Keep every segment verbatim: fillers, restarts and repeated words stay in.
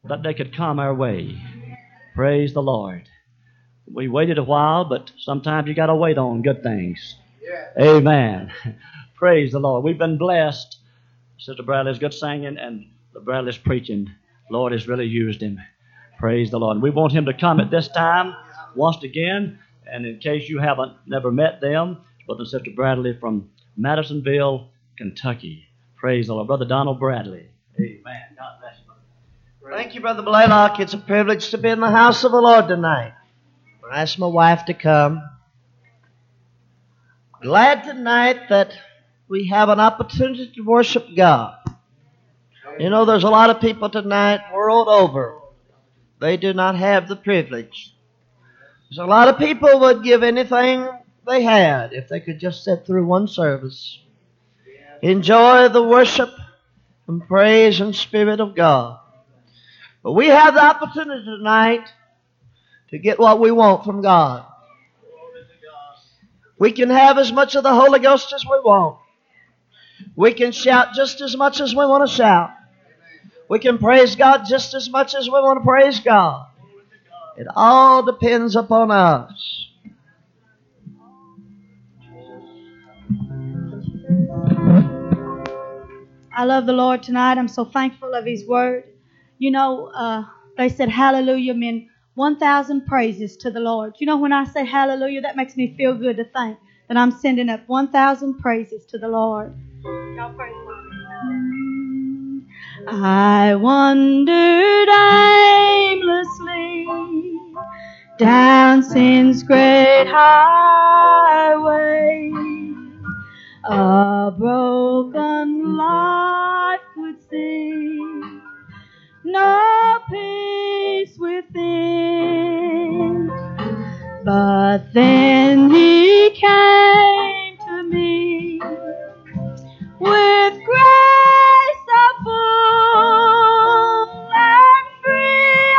that they could come our way. Praise the Lord. We waited a while, but sometimes you got to wait on good things. Yeah. Amen. Praise the Lord. We've been blessed. Sister Bradley's good singing, and the Bradley's preaching. Lord has really used him. Praise the Lord. We want him to come at this time once again. And in case you haven't never met them, Brother and Sister Bradley from Madisonville, Kentucky. Praise the Lord. Brother Donald Bradley. Amen. God bless you. Thank you, Brother Blaylock. It's a privilege to be in the house of the Lord tonight. I asked my wife to come. Glad tonight that we have an opportunity to worship God. You know, there's a lot of people tonight, world over, they do not have the privilege. There's a lot of people would give anything they had if they could just sit through one service. Enjoy the worship and praise and spirit of God. But we have the opportunity tonight to get what we want from God. We can have as much of the Holy Ghost as we want. We can shout just as much as we want to shout. We can praise God just as much as we want to praise God. It all depends upon us. I love the Lord tonight. I'm so thankful of His Word. You know, uh, they said hallelujah meant one thousand praises to the Lord. You know, when I say hallelujah, that makes me feel good to think that I'm sending up one thousand praises to the Lord. Y'all praise the Lord. I wandered aimlessly down sin's great highway. A broken life would see, no peace within. But then He came to me with grace so full and free.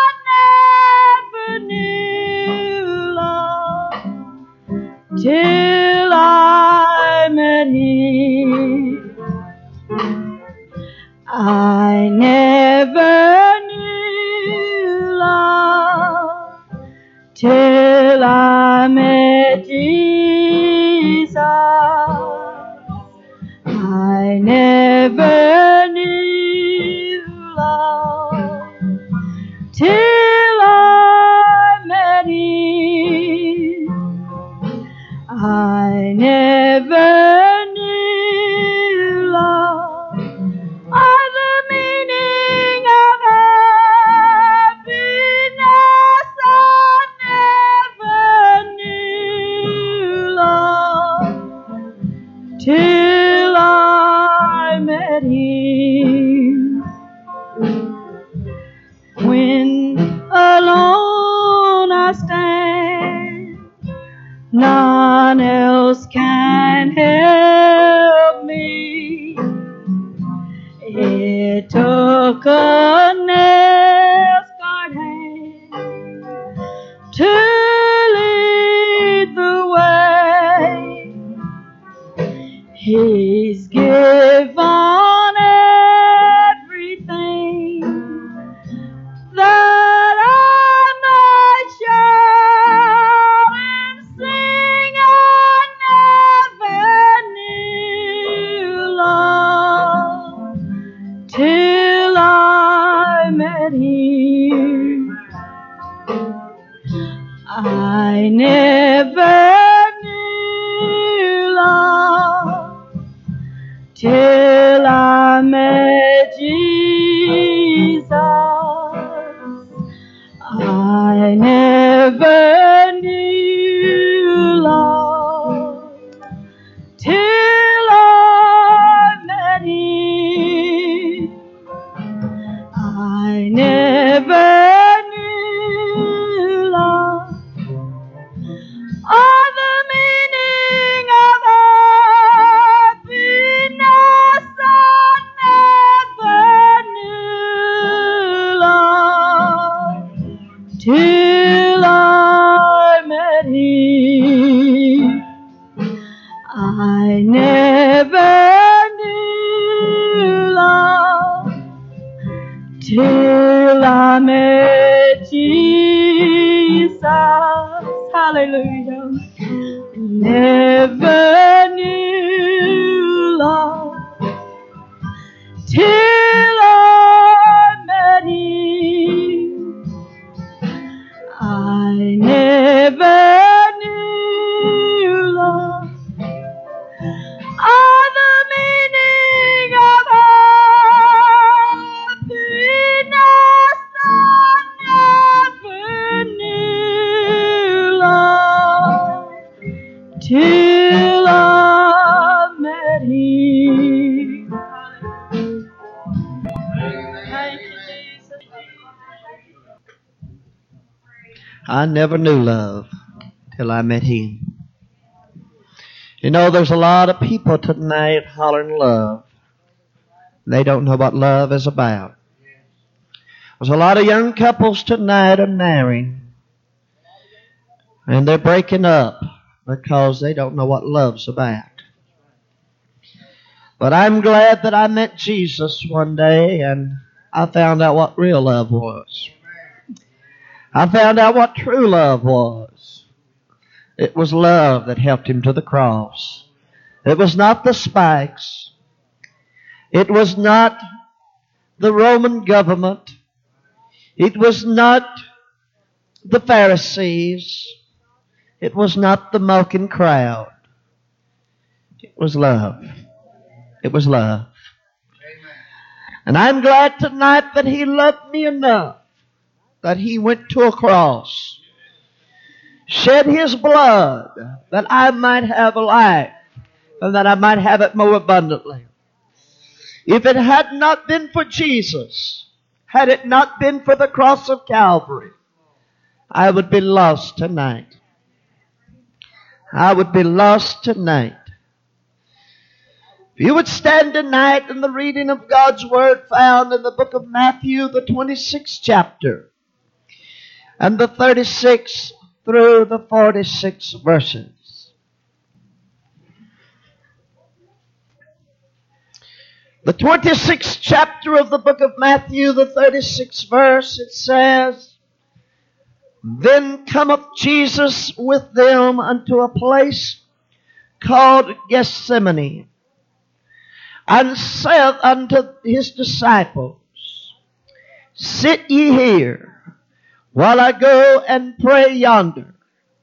I never knew love till I met Him. I never knew love till I met Jesus. I never knew love till I met Him. I never knew love or the meaning of happiness. I never knew love till I met Him. When alone I stand, none else can help me. It took a nail-scarred hand to lead the way. He's given everything that I might shout and sing. I never knew love till I met Him. I never knew love till I met Jesus. I never knew love till I met Him. I never knew love or the meaning of happiness. I never knew love till I met Him. I never knew love till till I met Jesus. Hallelujah. Never knew love till I met Him. I never knew love or the meaning of happiness. I never knew love till I met Him. Thank you, Jesus. I never knew love till I met Him. You know, there's a lot of people tonight hollering love. They don't know what love is about. There's a lot of young couples tonight are marrying, and they're breaking up because they don't know what love's about. But I'm glad that I met Jesus one day, and I found out what real love was. I found out what true love was. It was love that helped Him to the cross. It was not the spikes. It was not the Roman government. It was not the Pharisees. It was not the mocking crowd. It was love. It was love. And I'm glad tonight that He loved me enough that He went to a cross, shed His blood that I might have life and that I might have it more abundantly. If it had not been for Jesus, had it not been for the cross of Calvary, I would be lost tonight. I would be lost tonight. If you would stand tonight in the reading of God's Word found in the book of Matthew, the twenty-sixth chapter, and the thirty-sixth through the forty-sixth verses. The twenty-sixth chapter of the book of Matthew, the thirty-sixth verse, it says, Then cometh Jesus with them unto a place called Gethsemane, and saith unto His disciples, Sit ye here, while I go and pray yonder.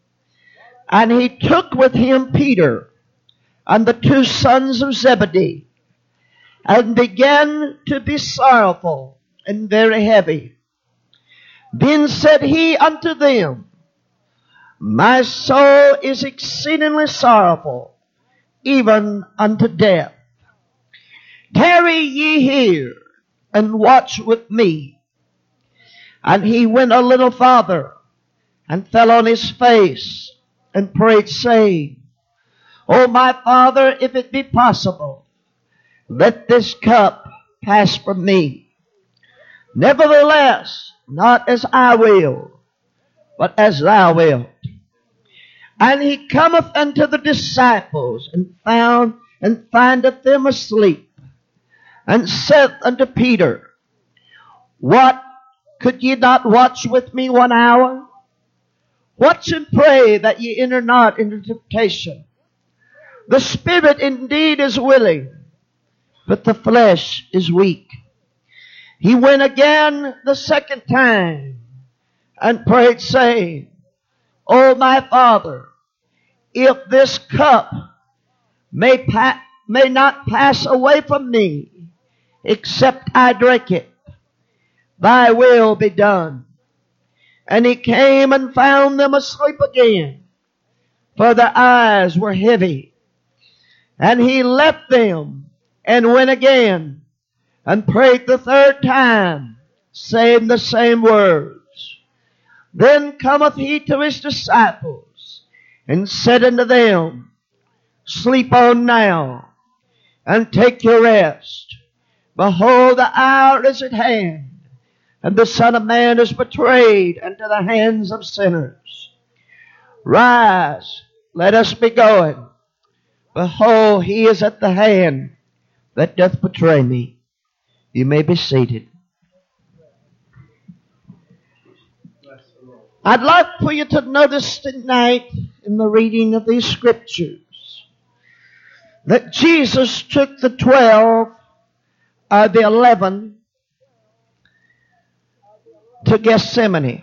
And He took with Him Peter and the two sons of Zebedee, and began to be sorrowful and very heavy. Then said He unto them, My soul is exceedingly sorrowful, even unto death. Tarry ye here, and watch with me. And He went a little farther, and fell on His face, and prayed, saying, O my Father, if it be possible, let this cup pass from me. Nevertheless, not as I will, but as Thou wilt. And He cometh unto the disciples, and found and findeth them asleep, and saith unto Peter, What, could ye not watch with me one hour? Watch and pray that ye enter not into temptation. The spirit indeed is willing, but the flesh is weak. He went again the second time, and prayed, saying, O my Father, if this cup may, pa- may not pass away from me, except I drink it, Thy will be done. And He came and found them asleep again, for their eyes were heavy. And He left them, and went again, and prayed the third time, saying the same words. Then cometh He to His disciples, and said unto them, Sleep on now, and take your rest. Behold, the hour is at hand, and the Son of Man is betrayed into the hands of sinners. Rise, let us be going. Behold, He is at the hand that doth betray me. You may be seated. I'd like for you to notice tonight in the reading of these scriptures that Jesus took the twelve, or the eleven, to Gethsemane.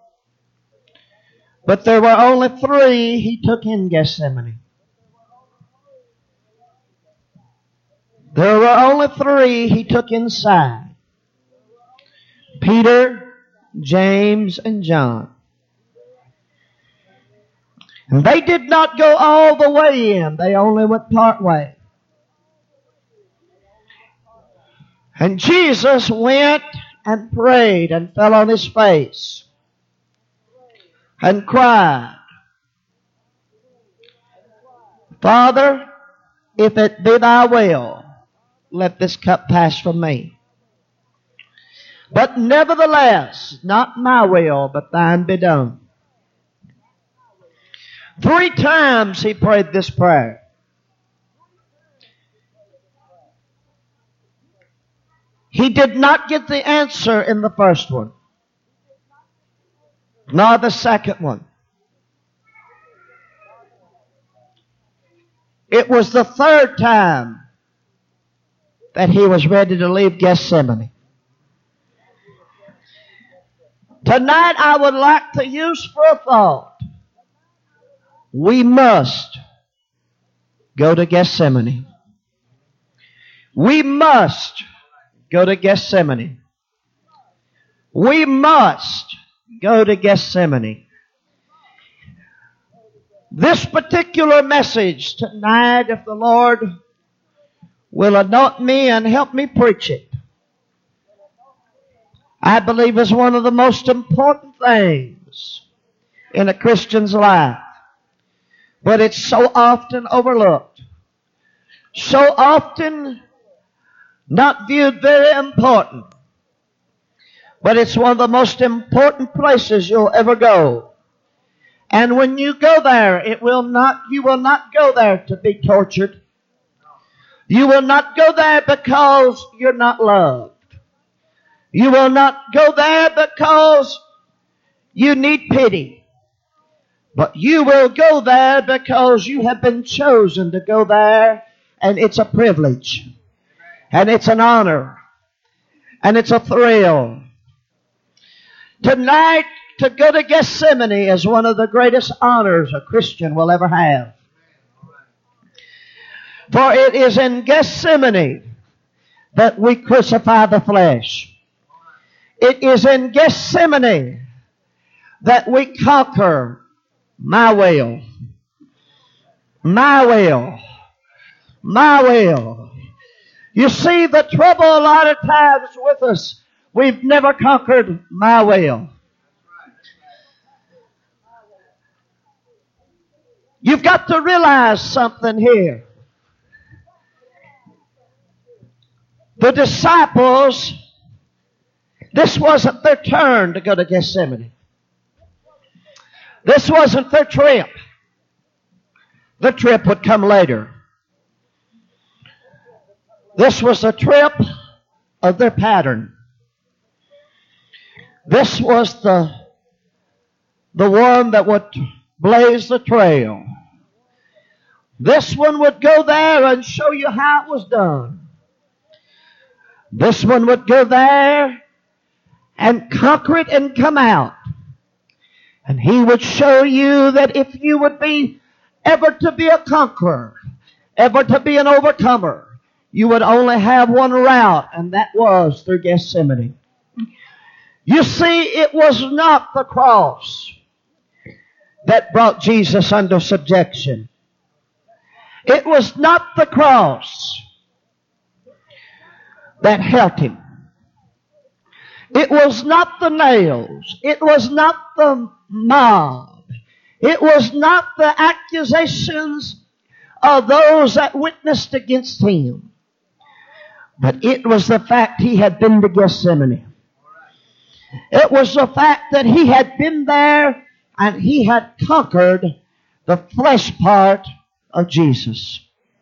But there were only three he took in Gethsemane. There were only three he took inside: Peter, James, and John. And they did not go all the way in. They only went part way. And Jesus went and prayed and fell on his face and cried, Father, if it be thy will, let this cup pass from me. But nevertheless, not my will, but thine be done. Three times he prayed this prayer. He did not get the answer in the first one, nor the second one. It was the third time that he was ready to leave Gethsemane. Tonight I would like to use for a thought. We must go to Gethsemane. We must go to Gethsemane. We must go to Gethsemane. This particular message tonight, if the Lord will anoint me and help me preach it, I believe is one of the most important things in a Christian's life. But it's so often overlooked. So often not viewed very important. But it's one of the most important places you'll ever go. And when you go there, it will not, you will not go there to be tortured. You will not go there because you're not loved. You will not go there because you need pity. But you will go there because you have been chosen to go there, and it's a privilege, and it's an honor, and it's a thrill. Tonight, to go to Gethsemane is one of the greatest honors a Christian will ever have. For it is in Gethsemane that we crucify the flesh. It is in Gethsemane that we conquer my will, my will, my will. You see, the trouble a lot of times with us, we've never conquered my will. You've got to realize something here. The disciples, this wasn't their turn to go to Gethsemane. This wasn't their trip. The trip would come later. This was the trip of their pattern. This was the, the one that would blaze the trail. This one would go there and show you how it was done. This one would go there and conquer it and come out. And he would show you that if you would be ever to be a conqueror, ever to be an overcomer, you would only have one route, and that was through Gethsemane. You see, it was not the cross that brought Jesus under subjection. It was not the cross that held him. It was not the nails. It was not the mob. It was not the accusations of those that witnessed against him. But it was the fact he had been to Gethsemane. It was the fact that he had been there and he had conquered the flesh part of Jesus.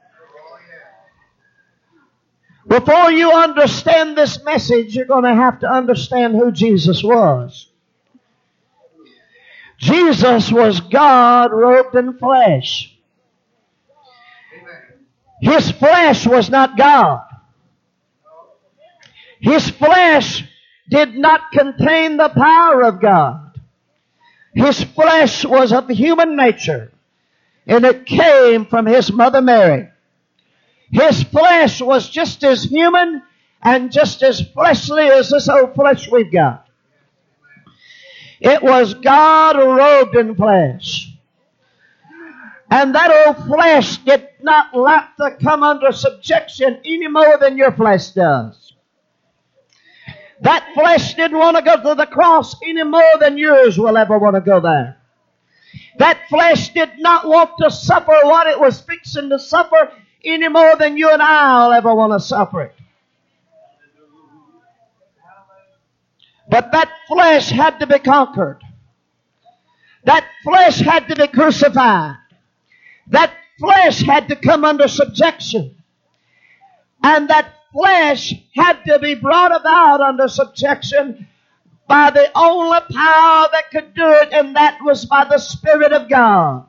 Before you understand this message, you're going to have to understand who Jesus was. Jesus was God robed in flesh. His flesh was not God. His flesh did not contain the power of God. His flesh was of human nature, and it came from His mother Mary. His flesh was just as human and just as fleshly as this old flesh we've got. It was God robed in flesh. And that old flesh did not like to come under subjection any more than your flesh does. That flesh didn't want to go to the cross any more than yours will ever want to go there. That flesh did not want to suffer what it was fixing to suffer any more than you and I will ever want to suffer it. But that flesh had to be conquered. That flesh had to be crucified. That flesh had to come under subjection. And that flesh had to be brought about under subjection by the only power that could do it, and that was by the Spirit of God.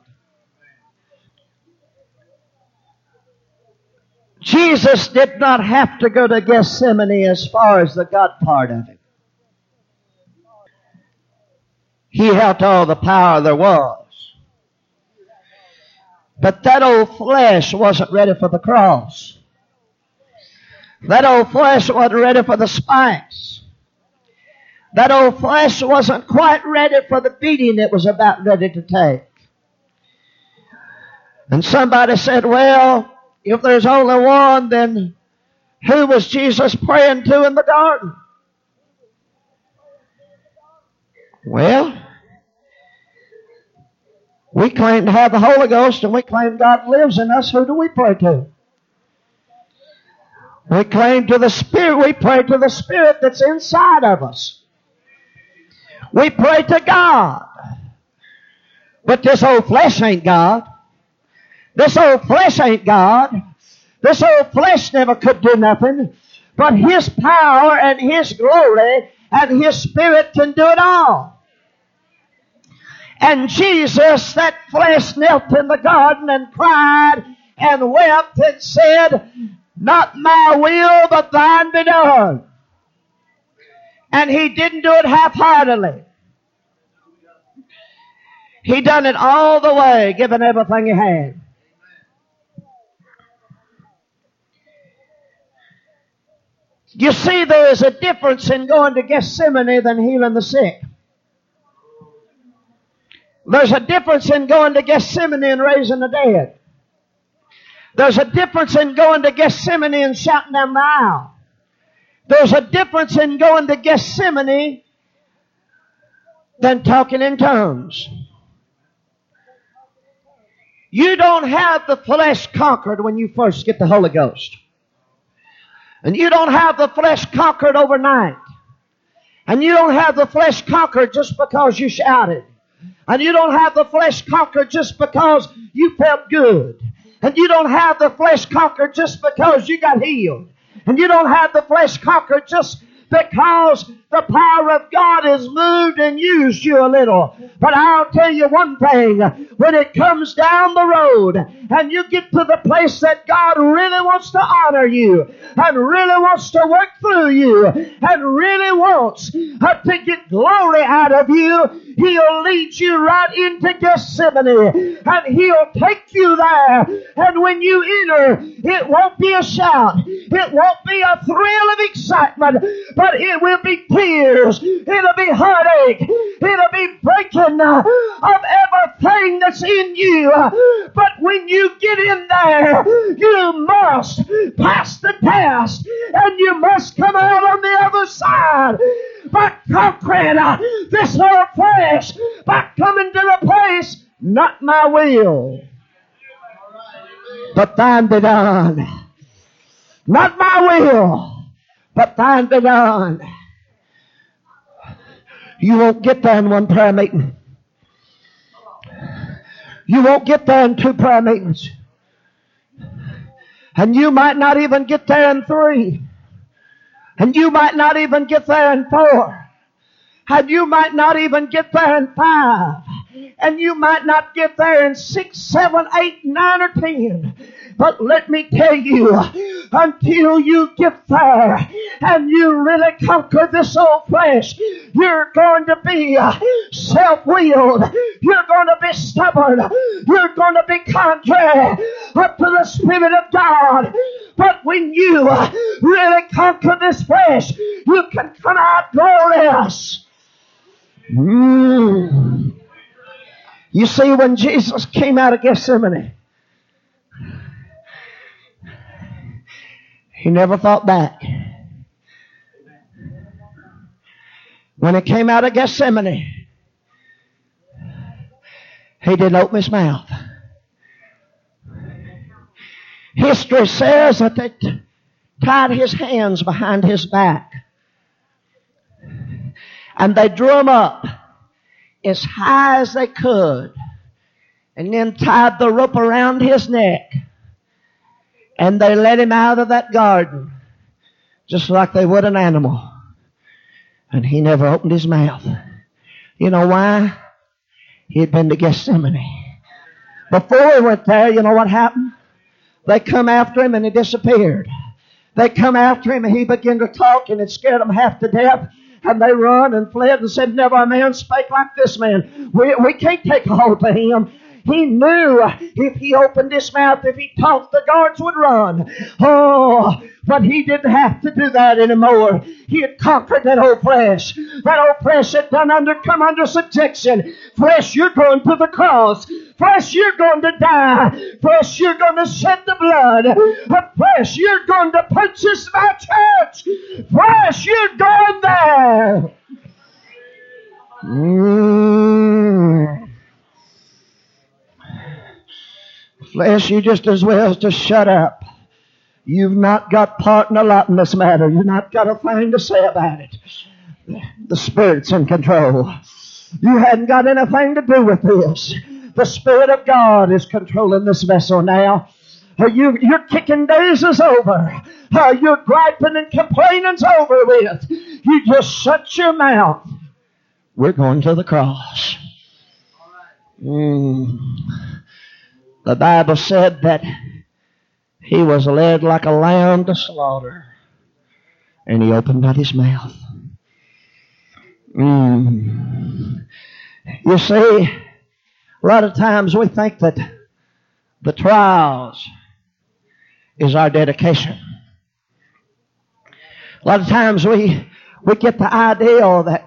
Jesus did not have to go to Gethsemane as far as the God part of it. He held all the power there was. But that old flesh wasn't ready for the cross. That old flesh wasn't ready for the spikes. That old flesh wasn't quite ready for the beating it was about ready to take. And somebody said, well, if there's only one, then who was Jesus praying to in the garden? Well, we claim to have the Holy Ghost and we claim God lives in us. Who do we pray to? We claim to the Spirit. We pray to the Spirit that's inside of us. We pray to God. But this old flesh ain't God. This old flesh ain't God. This old flesh never could do nothing. But His power and His glory and His Spirit can do it all. And Jesus, that flesh, knelt in the garden and cried and wept and said, not my will, but thine be done. And He didn't do it half-heartedly. He done it all the way, giving everything He had. You see, there is a difference in going to Gethsemane than healing the sick. There's a difference in going to Gethsemane and raising the dead. There's a difference in going to Gethsemane and shouting down the aisle. There's a difference in going to Gethsemane than talking in tongues. You don't have the flesh conquered when you first get the Holy Ghost. And you don't have the flesh conquered overnight. And you don't have the flesh conquered just because you shouted. And you don't have the flesh conquered just because you felt good. And you don't have the flesh conquered just because you got healed. And you don't have the flesh conquered just because the power of God has moved and used you a little. But I'll tell you one thing. When it comes down the road and you get to the place that God really wants to honor you and really wants to work through you and really wants to get glory out of you, He'll lead you right into Gethsemane and He'll take you there. And when you enter, it won't be a shout. It won't be a thrill of excitement, but it will be tears. It'll be heartache. It'll be breaking of everything that's in you. But when you get in there, you must pass the test and you must come out on the other side. But conquering uh, this whole flesh by coming to the place, not my will, but thine be done. Not my will, but thine be done. You won't get there in one prayer meeting. You won't get there in two prayer meetings. And you might not even get there in three. And you might not even get there in four. And you might not even get there in five. And you might not get there in six, seven, eight, nine, or ten. But let me tell you, until you get there and you really conquer this old flesh, you're going to be self-willed. You're going to be stubborn. You're going to be contrary up to the Spirit of God. But when you really conquer this flesh, you can come out glorious. Mm. You see, when Jesus came out of Gethsemane, he never thought back. When he came out of Gethsemane, he didn't open his mouth. History says that they t- tied his hands behind his back. And they drew him up as high as they could. And then tied the rope around his neck. And they let him out of that garden. Just like they would an animal. And he never opened his mouth. You know why? He had been to Gethsemane. Before he went there, you know what happened? They come after him and he disappeared. They come after him and he began to talk and it scared them half to death. And they run and fled and said, never a man spake like this man. We, we can't take a hold of him. He knew if he opened his mouth, if he talked, the guards would run. Oh, but he didn't have to do that anymore. He had conquered that old flesh. That old flesh had done under, come under subjection. Flesh, you're going to the cross. Flesh, you're going to die. Flesh, you're going to shed the blood. But flesh, you're going to purchase my church. Flesh, you're going there. Mm. Flesh, you just as well as to shut up. You've not got part in a lot in this matter. You've not got a thing to say about it. The Spirit's in control. You hadn't got anything to do with this. The Spirit of God is controlling this vessel now. Uh, you, your kicking days is over. Uh, your griping and complaining's over with. You just shut your mouth. We're going to the cross. Mm. The Bible said that he was led like a lamb to slaughter, and he opened not his mouth. Mm. You see, a lot of times we think that the trials is our dedication. A lot of times we, we get the idea that,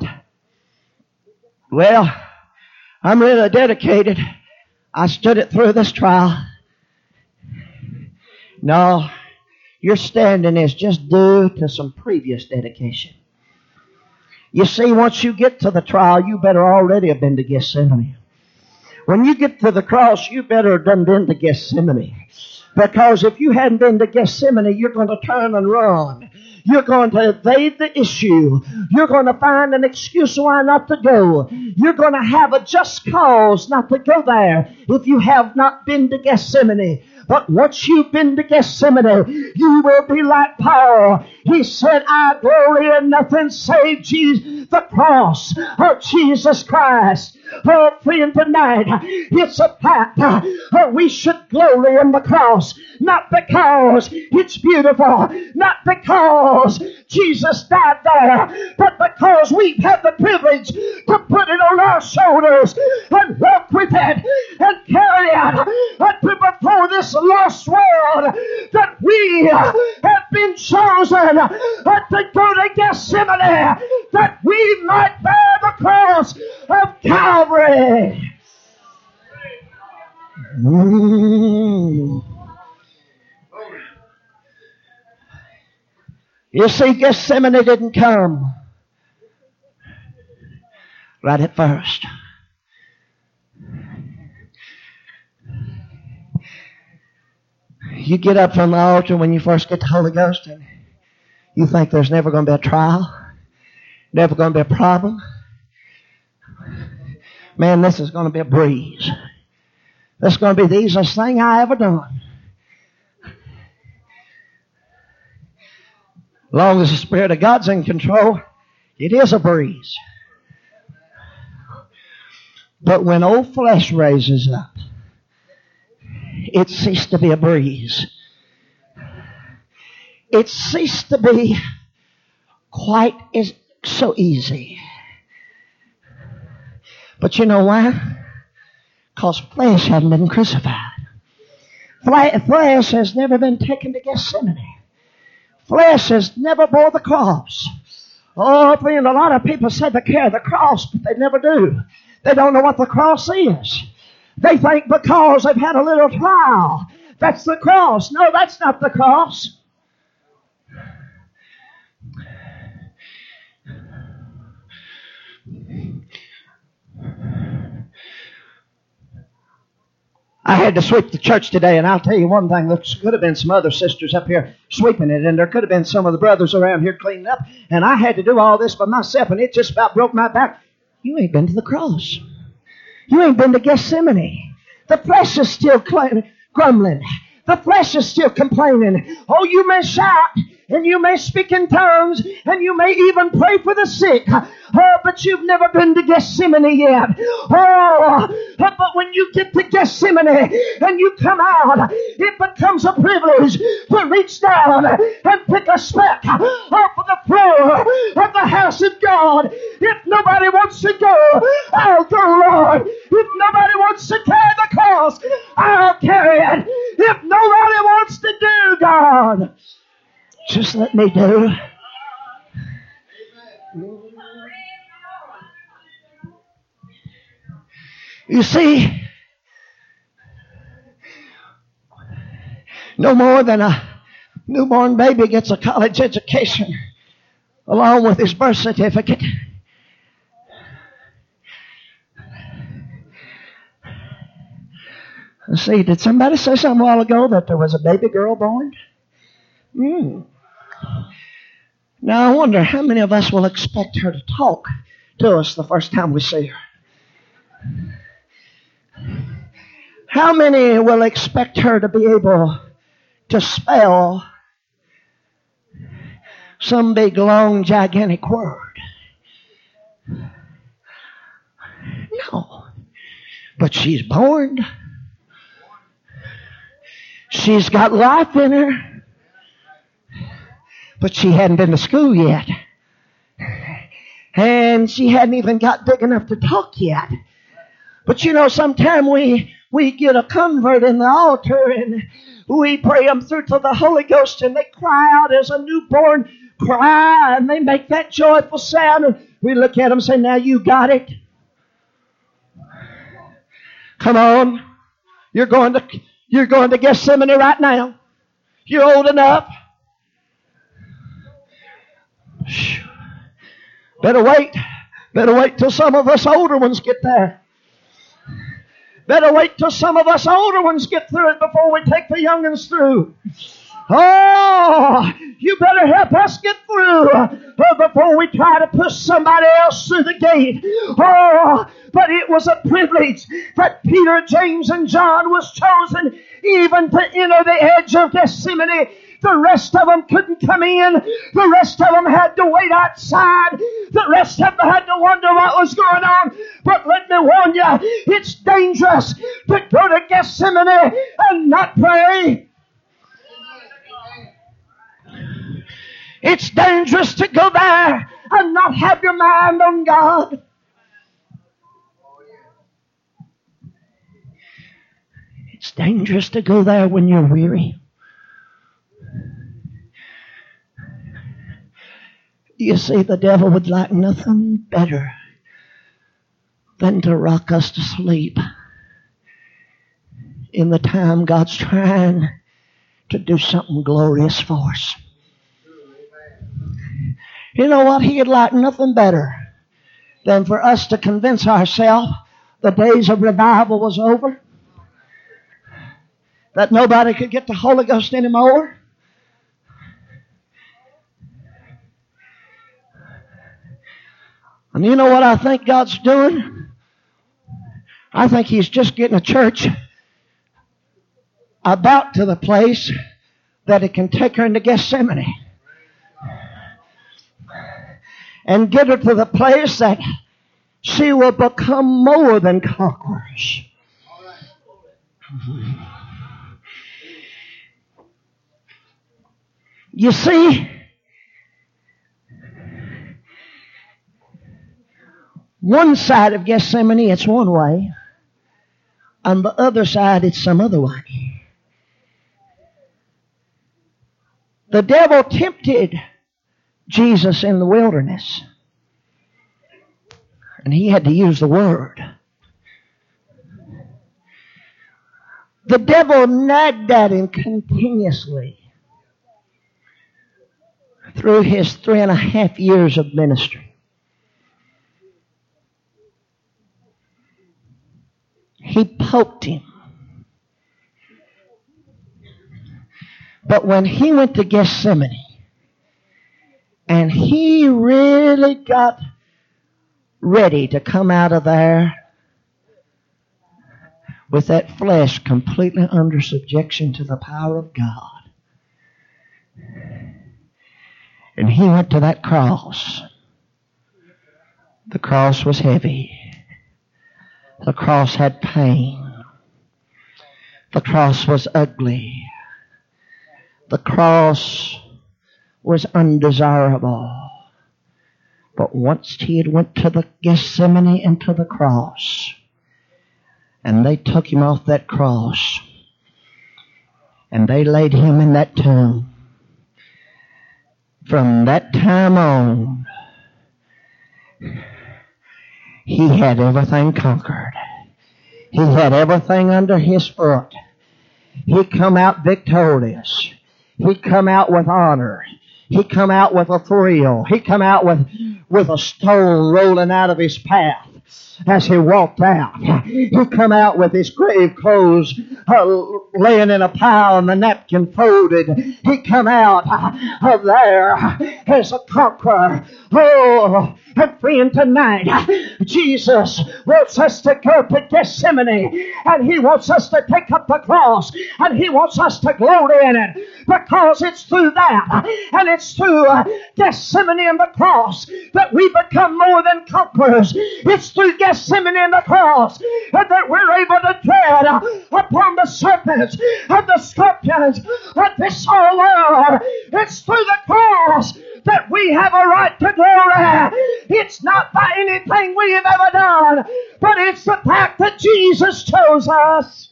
well, I'm really dedicated. I stood it through this trial. No, your standing is just due to some previous dedication. You see, once you get to the trial, you better already have been to Gethsemane. When you get to the cross, you better have done been to Gethsemane. Because if you hadn't been to Gethsemane, you're going to turn and run. You're going to evade the issue. You're going to find an excuse why not to go. You're going to have a just cause not to go there if you have not been to Gethsemane. But once you've been to Gethsemane, you will be like Paul. He said, I glory in nothing save Jesus, the cross of Jesus Christ. Oh, friend, tonight, it's a fact. Oh, we should glory in the cross. Not because it's beautiful. Not because Jesus died there. But because we've had the privilege to put it on our shoulders and walk with it and carry it and to before this lost world that we have been chosen to go to Gethsemane that we might bear the cross of Calvary. Mm. You see, Gethsemane didn't come right at first. You get up from the altar when you first get the Holy Ghost and you think there's never going to be a trial, never going to be a problem. Man, this is going to be a breeze. This is going to be the easiest thing I ever done. As long as the Spirit of God's in control, it is a breeze. But when old flesh raises up, it ceased to be a breeze. It ceased to be quite as so easy. But you know why? Because flesh hadn't been crucified. Flesh has never been taken to Gethsemane. Flesh has never bore the cross. Oh, friend, a lot of people say they carry the cross, but they never do. They don't know what the cross is. They think because they've had a little trial, that's the cross. No, that's not the cross. I had to sweep the church today, and I'll tell you one thing. There could have been some other sisters up here sweeping it, and there could have been some of the brothers around here cleaning up, and I had to do all this by myself, and it just about broke my back. You ain't been to the cross. You ain't been to Gethsemane. The flesh is still grumbling. The flesh is still complaining. Oh, you may shout, and you may speak in tongues, and you may even pray for the sick. Oh, but you've never been to Gethsemane yet. Oh, but when you get to Gethsemane and you come out, it becomes a privilege to reach down and pick a speck off of the floor of the house of God. If nobody wants to go, I'll go, Lord. If nobody wants to carry the cross, I'll carry it. If nobody wants to do, God, just let me do. You see, no more than a newborn baby gets a college education along with his birth certificate. Let's see, did somebody say something a while ago that there was a baby girl born? Hmm. Now I wonder how many of us will expect her to talk to us the first time we see her. How many will expect her to be able to spell some big, long, gigantic word? No. But she's born. She's got life in her. But she hadn't been to school yet. And she hadn't even got big enough to talk yet. But you know, sometime we, we get a convert in the altar and we pray them through to the Holy Ghost and they cry out as a newborn cry and they make that joyful sound and we look at them and say, now you got it. Come on. You're going to, you're going to Gethsemane right now. You're old enough. Better wait. Better wait till some of us older ones get there. Better wait till some of us older ones get through it before we take the young'uns through. Oh, you better help us get through before we try to push somebody else through the gate. Oh, but it was a privilege that Peter, James, and John was chosen even to enter the edge of Gethsemane. The rest of them couldn't come in. The rest of them had to wait outside. The rest of them had to wonder what was going on. But let me warn you, it's dangerous to go to Gethsemane and not pray. It's dangerous to go there and not have your mind on God. It's dangerous to go there when you're weary. You see, the devil would like nothing better than to rock us to sleep in the time God's trying to do something glorious for us. You know what? He'd like nothing better than for us to convince ourselves the days of revival was over, that nobody could get the Holy Ghost anymore. And you know what I think God's doing? I think He's just getting a church about to the place that it can take her into Gethsemane. And get her to the place that she will become more than conquerors. You see, one side of Gethsemane, it's one way. On the other side, it's some other way. The devil tempted Jesus in the wilderness. And he had to use the word. The devil nagged at him continuously through his three and a half years of ministry. He poked him. But when he went to Gethsemane, and he really got ready to come out of there with that flesh completely under subjection to the power of God, and he went to that cross, the cross was heavy. The cross had pain. The cross was ugly. The cross was undesirable. But once he had went to the Gethsemane and to the cross, and they took him off that cross, and they laid him in that tomb, from that time on, he had everything conquered. He had everything under his foot. He come out victorious. He come out with honor. He come out with a thrill. He come out with, with a stone rolling out of his path as he walked out. He come out with his grave clothes uh, laying in a pile and the napkin folded. He come out uh, there as a conqueror. Oh, and friend, tonight, Jesus wants us to go to Gethsemane, and He wants us to take up the cross, and He wants us to glory in it, because it's through that, and it's through uh, Gethsemane and the cross, that we become more than conquerors. It's through Gethsemane and the cross that we're able to tread uh, upon the serpents and the scorpions of this whole world. It's through the cross that we have a right to glory. It's not by anything we have ever done, but it's the fact that Jesus chose us.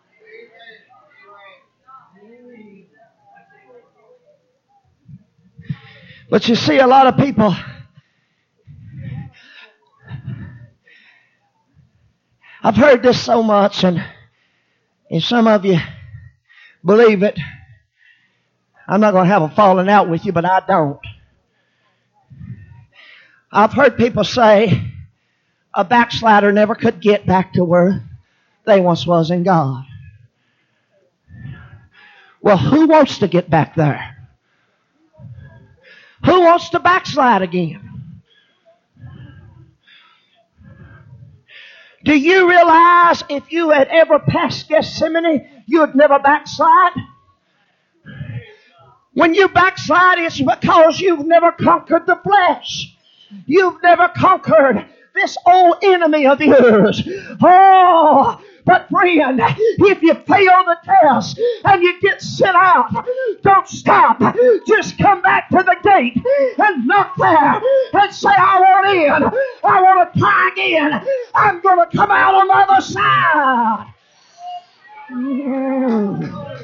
But you see, a lot of people, I've heard this so much, and, and some of you believe it. I'm not going to have a falling out with you, but I don't. I've heard people say a backslider never could get back to where they once was in God. Well, who wants to get back there? Who wants to backslide again? Do you realize if you had ever passed Gethsemane, you'd never backslide? When you backslide, it's because you've never conquered the flesh. You've never conquered this old enemy of yours. Oh, but friend, if you fail the test and you get sent out, don't stop. Just come back to the gate and knock there and say, I want in. I want to try again. I'm going to come out on the other side. Mm.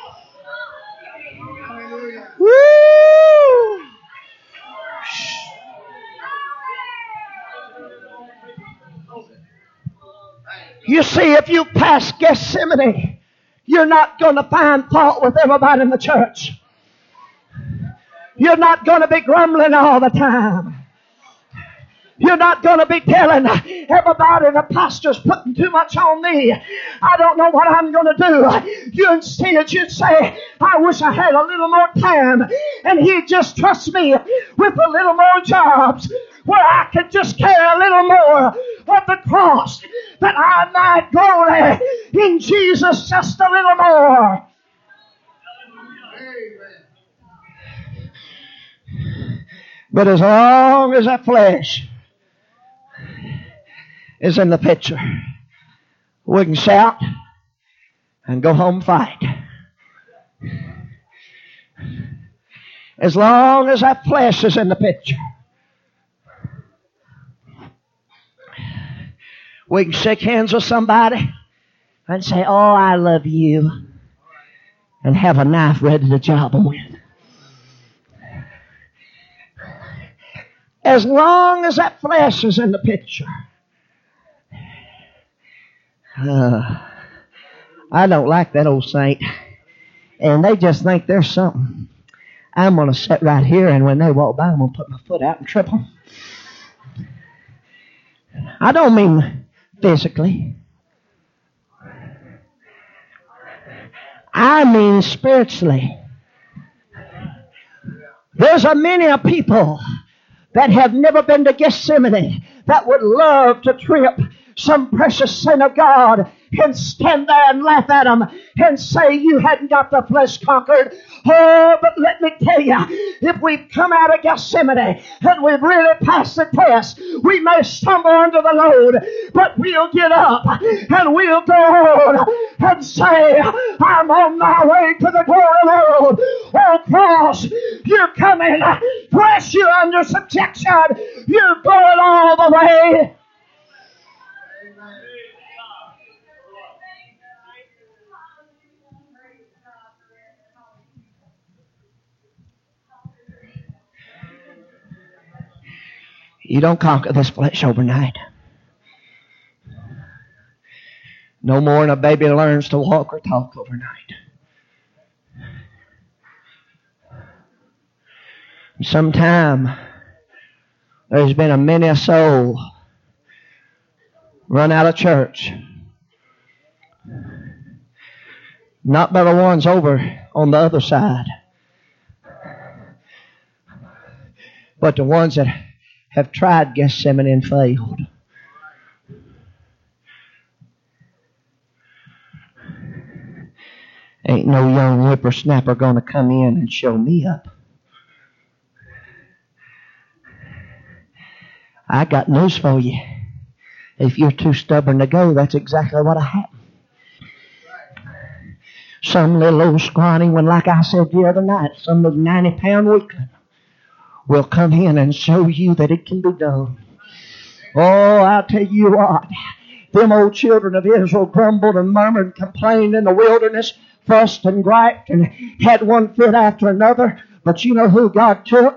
Woo! You see, if you pass Gethsemane, you're not going to find fault with everybody in the church. You're not going to be grumbling all the time. You're not going to be telling everybody the pastor's putting too much on me. I don't know what I'm going to do. You instead, you'd say, I wish I had a little more time, and He'd just trust me with a little more jobs, where I could just carry a little more of the cross, that I might glory in Jesus just a little more. But as long as that flesh is in the picture. We can shout and go home and fight. As long as that flesh is in the picture, we can shake hands with somebody and say, oh, I love you, and have a knife ready to job them with. As long as that flesh is in the picture, uh, I don't like that old saint. And they just think there's something. I'm going to sit right here, and when they walk by, I'm going to put my foot out and trip them. I don't mean physically. I mean spiritually. There's a many of people that have never been to Gethsemane that would love to trip some precious saint of God and stand there and laugh at them and say you hadn't got the flesh conquered. Oh, but let me tell you, if we've come out of Gethsemane and we've really passed the test, we may stumble under the load, but we'll get up and we'll go on and say, I'm on my way to the glory world. Oh, cross, you're coming. Flesh, you're under subjection. You're going all the way. You don't conquer this flesh overnight. No more than a baby learns to walk or talk overnight. Sometime there's been a many a soul run out of church. Not by the ones over on the other side, but the ones that have tried Gethsemane and failed. Ain't no young whippersnapper going to come in and show me up. I got news for you. If you're too stubborn to go, that's exactly what'll happen. Some little old scrawny one, like I said the other night, some little ninety-pound weakling will come in and show you that it can be done. Oh, I'll tell you what. Them old children of Israel grumbled and murmured and complained in the wilderness, fussed and griped and had one fit after another. But you know who God took?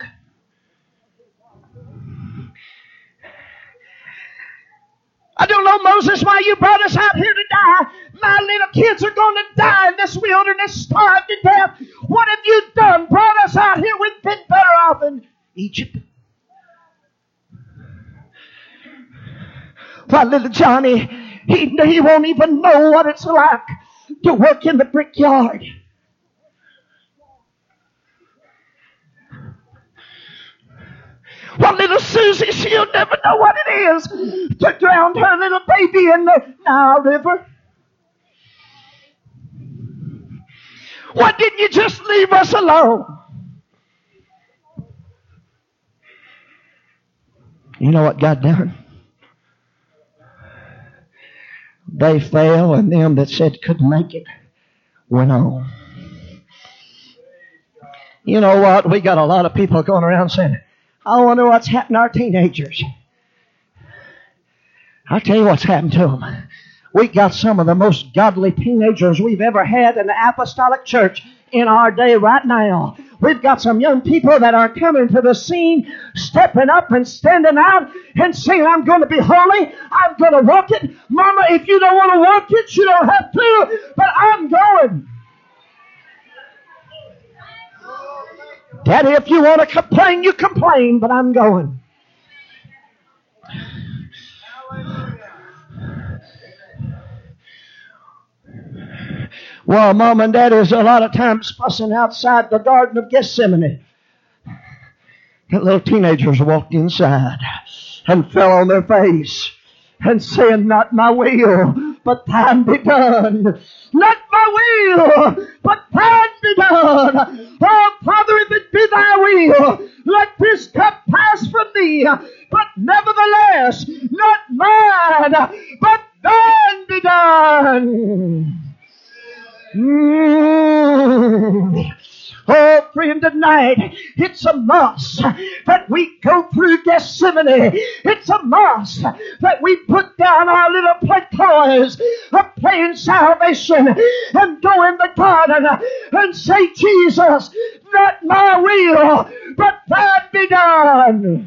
I don't know, Moses, why you brought us out here to die. My little kids are going to die in this wilderness, starved to death. What have you done? Brought us out here. We've been better off in Egypt. Why, little Johnny, he, he won't even know what it's like to work in the brickyard. Well, little Susie, she'll never know what it is to drown her little baby in the Nile River. Why didn't you just leave us alone? You know what God done? They fell, and them that said couldn't make it went on. You know what? We got a lot of people going around saying, I wonder what's happened to our teenagers. I'll tell you what's happened to them. We got some of the most godly teenagers we've ever had in the apostolic church in our day right now. We've got some young people that are coming to the scene, stepping up and standing out and saying, I'm going to be holy. I'm going to walk it. Mama, if you don't want to walk it, you don't have to, but I'm going. Daddy, if you want to complain, you complain, but I'm going. Well, Mom and Dad is a lot of times fussing outside the Garden of Gethsemane. That little teenagers walked inside and fell on their face and saying, not my will, but thine be done. Not my will, but thine be done. Oh, Father, if it be thy will, let this cup pass from thee. But nevertheless, not mine, done, but thine be done. Mm. Oh, friend, tonight, it's a must that we go through Gethsemane. It's a must that we put down our little play toys of playing salvation and go in the garden and say, Jesus, not my will, but thine be done.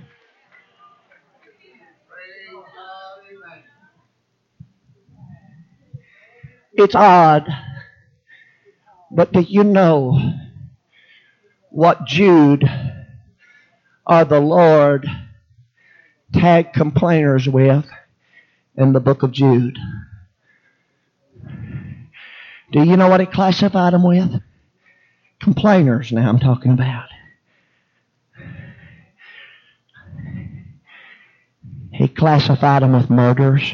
It's odd, but do you know what Jude or the Lord tagged complainers with in the book of Jude? Do you know what he classified them with? Complainers, now I'm talking about. He classified them with murderers,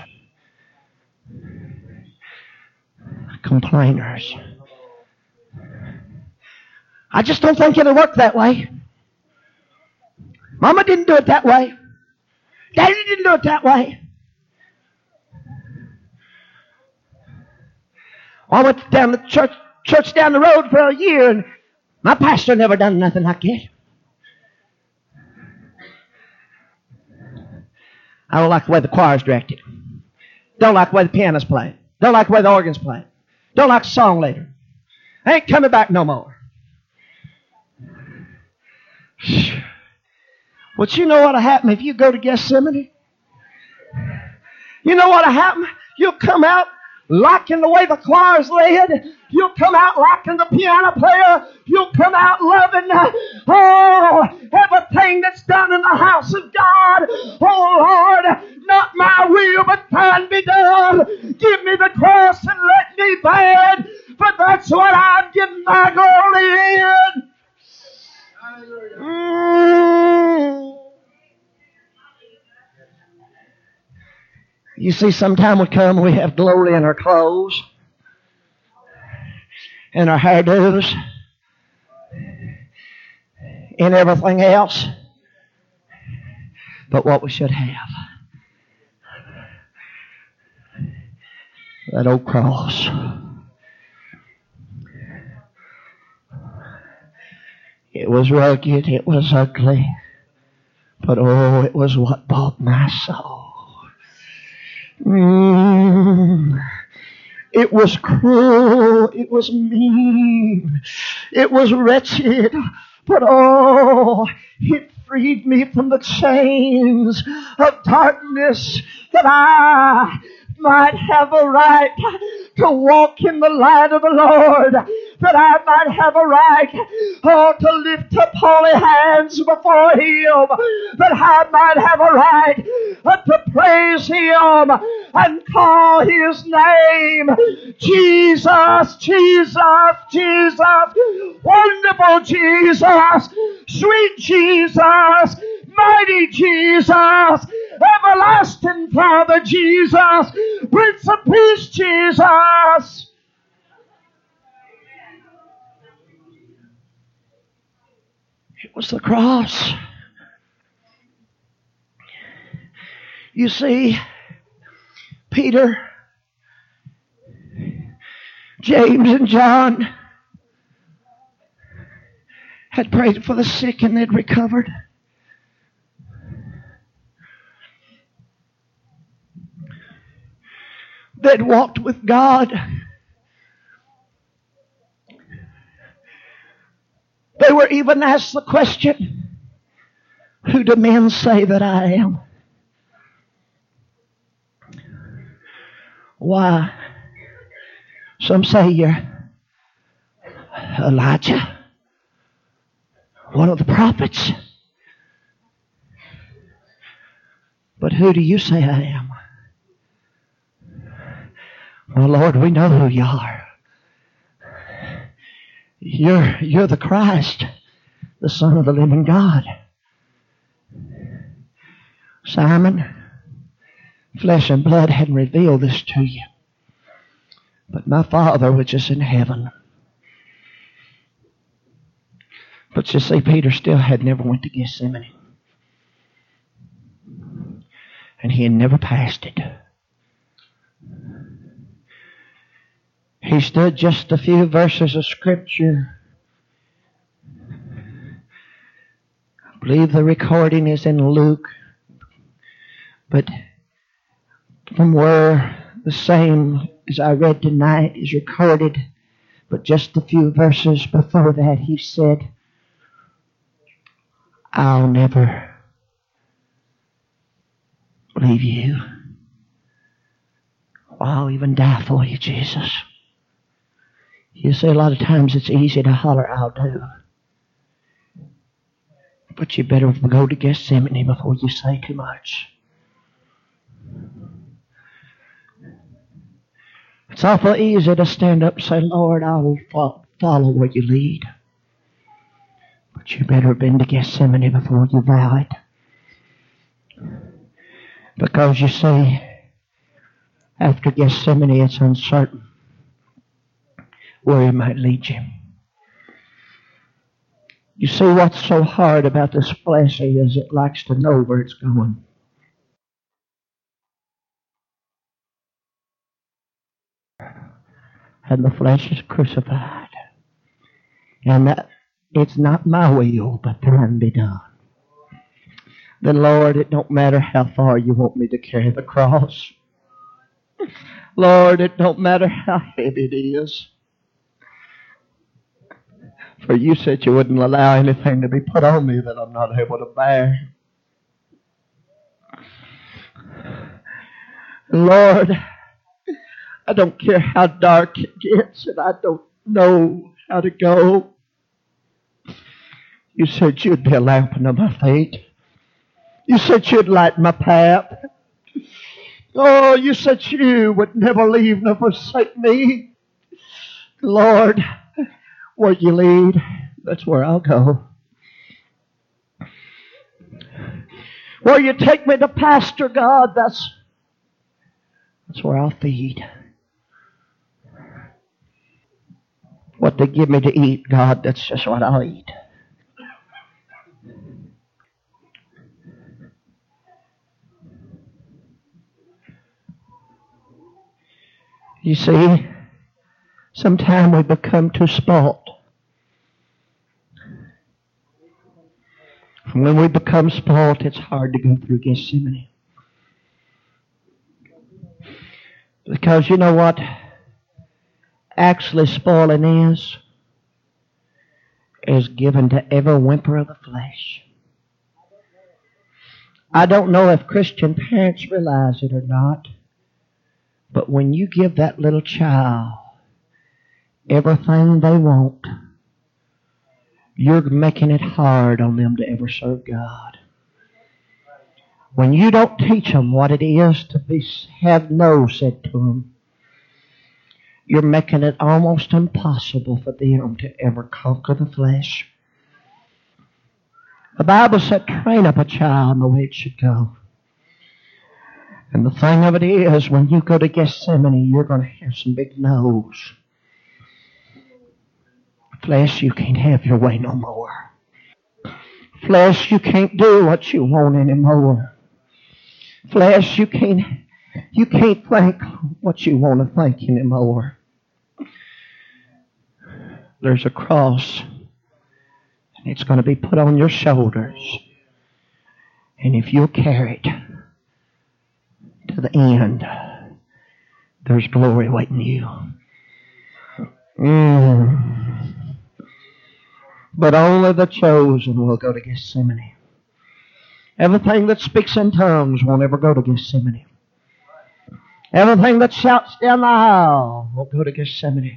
complainers. I just don't think it'll work that way. Mama didn't do it that way. Daddy didn't do it that way. I went down to church, church down the road for a year, and my pastor never done nothing like that. I don't like the way the choir's directed. Don't like the way the piano's played. Don't like the way the organ's played. Don't like the song leader. I ain't coming back no more. But you know what'll happen if you go to Gethsemane? You know what'll happen? You'll come out liking the way the choir's led. You'll come out liking the piano player. You'll come out loving uh, oh, everything that's done in the house of God. Oh, Lord, not my will, but thine be done. Give me the cross and let me bear it. But that's what I'm getting my glory in. Mm. You see, sometime we come, we have glory in our clothes, in our hairdos, in everything else. But what we should have, that old cross. It was rugged, it was ugly, but oh, it was what bought my soul. Mm. It was cruel, it was mean, it was wretched, but oh, it freed me from the chains of darkness, that I might have a right to walk in the light of the Lord, that I might have a right oh, to lift up holy hands before Him, that I might have a right uh, to praise Him and call His name Jesus, Jesus, Jesus, wonderful Jesus, sweet Jesus, mighty Jesus, everlasting Father Jesus, Prince of Peace Jesus. It was the cross. You see, Peter, James, and John had prayed for the sick and they'd recovered. They'd walked with God. They were even asked the question, who do men say that I am? Why? Some say you're Elijah, one of the prophets. But who do you say I am? Well, Lord, we know who you are. You're, you're the Christ, the Son of the living God. Simon, flesh and blood hadn't revealed this to you, but my Father which is in heaven. But you see, Peter still had never went to Gethsemane. And he had never passed it. He stood just a few verses of Scripture. I believe the recording is in Luke. But from where the same as I read tonight is recorded, but just a few verses before that, he said, I'll never leave you. I'll even die for you, Jesus. You see, a lot of times it's easy to holler, I'll do. But you better go to Gethsemane before you say too much. It's awful easy to stand up and say, Lord, I will follow where you lead. But you better have been to Gethsemane before you vow it. Because you see, after Gethsemane, it's uncertain where he might lead you. You see, what's so hard about this flesh is it likes to know where it's going. And the flesh is crucified. And that it's not my will, but thine be done. Then, Lord, it don't matter how far you want me to carry the cross. Lord, it don't matter how heavy it is. For you said you wouldn't allow anything to be put on me that I'm not able to bear. Lord, I don't care how dark it gets and I don't know how to go. You said you'd be a lamp unto my feet. You said you'd light my path. Oh, you said you would never leave nor forsake me. Lord, where you lead, that's where I'll go. Where you take me to pasture, God, that's, that's where I'll feed. What they give me to eat, God, that's just what I'll eat. You see, sometimes we become too spoiled. And when we become spoiled, it's hard to go through Gethsemane. Because you know what actually spoiling is? Is given to every whimper of the flesh. I don't know if Christian parents realize it or not, but when you give that little child everything they want, you're making it hard on them to ever serve God. When you don't teach them what it is to be have no said to them, you're making it almost impossible for them to ever conquer the flesh. The Bible said, train up a child in the way it should go. And the thing of it is, when you go to Gethsemane, you're going to have some big no's. Flesh, you can't have your way no more. Flesh, you can't do what you want anymore. Flesh, you can't, you can't think what you want to think anymore. There's a cross, and it's going to be put on your shoulders. And if you'll carry it to the end, there's glory waiting you. Mm. But only the chosen will go to Gethsemane. Everything that speaks in tongues won't ever go to Gethsemane. Everything that shouts down the aisle won't go to Gethsemane.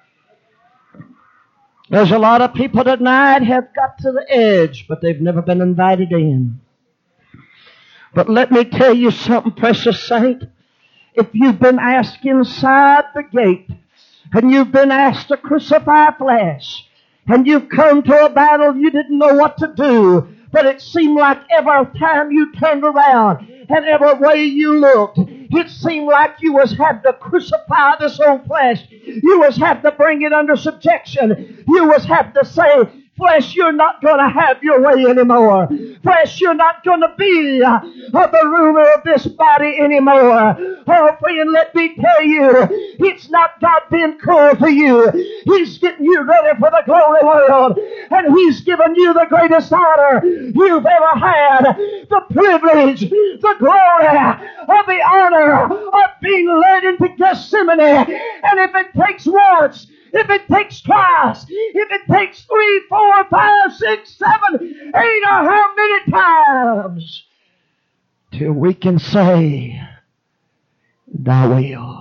There's a lot of people tonight have got to the edge, but they've never been invited in. But let me tell you something, precious saint. If you've been asked inside the gate, and you've been asked to crucify flesh, and you've come to a battle you didn't know what to do, but it seemed like every time you turned around and every way you looked, it seemed like you was had to crucify this old flesh. You was had to bring it under subjection. You was had to say, Flesh, you're not going to have your way anymore. Flesh, you're not going to be uh, the ruler of this body anymore. Oh, friend, let me tell you, it's not God being cruel to you. He's getting you ready for the glory world. And He's given you the greatest honor you've ever had. The privilege, the glory of the honor of being led into Gethsemane. And if it takes once, if it takes twice, if it takes three, four, five, six, seven, eight, or how many times, till we can say, Thy will,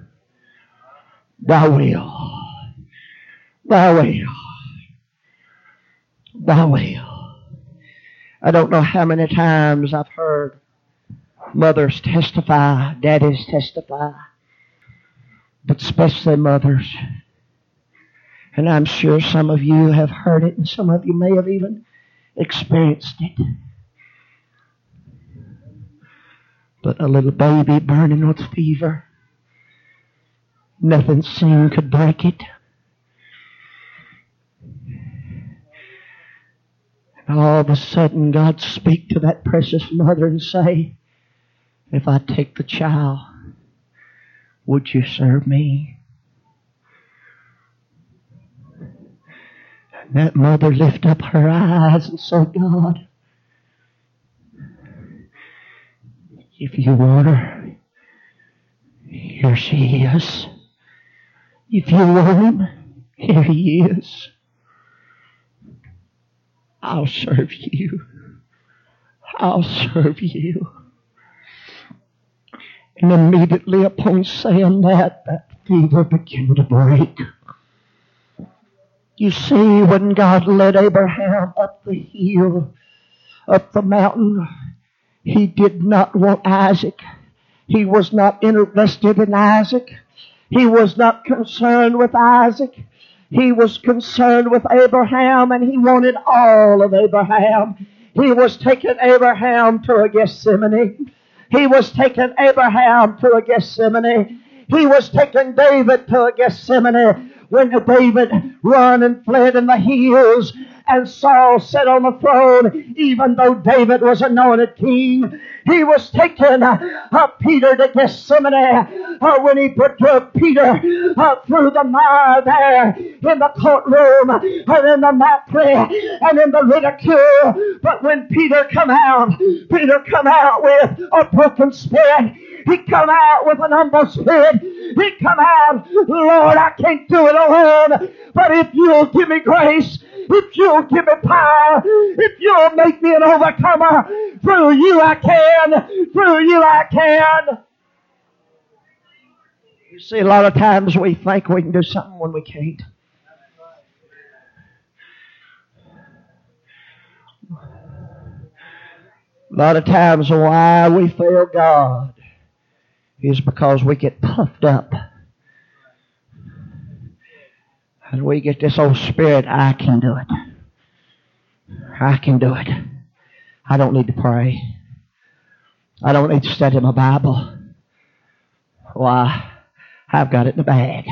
Thy will, Thy will, Thy will. I don't know how many times I've heard mothers testify, daddies testify, but especially mothers. And I'm sure some of you have heard it, and some of you may have even experienced it. But a little baby burning with fever, nothing seen could break it. And all of a sudden God speak to that precious mother and say, if I take the child, would you serve me? And that mother lift up her eyes and say, God, if you want her, here she is. If you want him, here he is. I'll serve you. I'll serve you. And immediately upon saying that, that fever began to break. You see, when God led Abraham up the hill, up the mountain, He did not want Isaac. He was not interested in Isaac. He was not concerned with Isaac. He was concerned with Abraham, and He wanted all of Abraham. He was taking Abraham to a Gethsemane. He was taking Abraham to a Gethsemane. He was taking David to a Gethsemane. When David run and fled in the hills, and Saul sat on the throne, even though David was anointed king, he was taking uh, uh, Peter to Gethsemane uh, when he put uh, Peter uh, through the mire there in the courtroom and in the mockery and in the ridicule. But when Peter come out, Peter come out with a broken spirit. He come out with an humble spirit. He come out, Lord, I can't do it alone, but if you'll give me grace, if you'll give me power, if you'll make me an overcomer, through you I can, through you I can. You see, a lot of times we think we can do something when we can't. A lot of times why we fail God is because we get puffed up. And we get this old spirit, I can do it. I can do it. I don't need to pray. I don't need to study my Bible. Why? I've got it in the bag.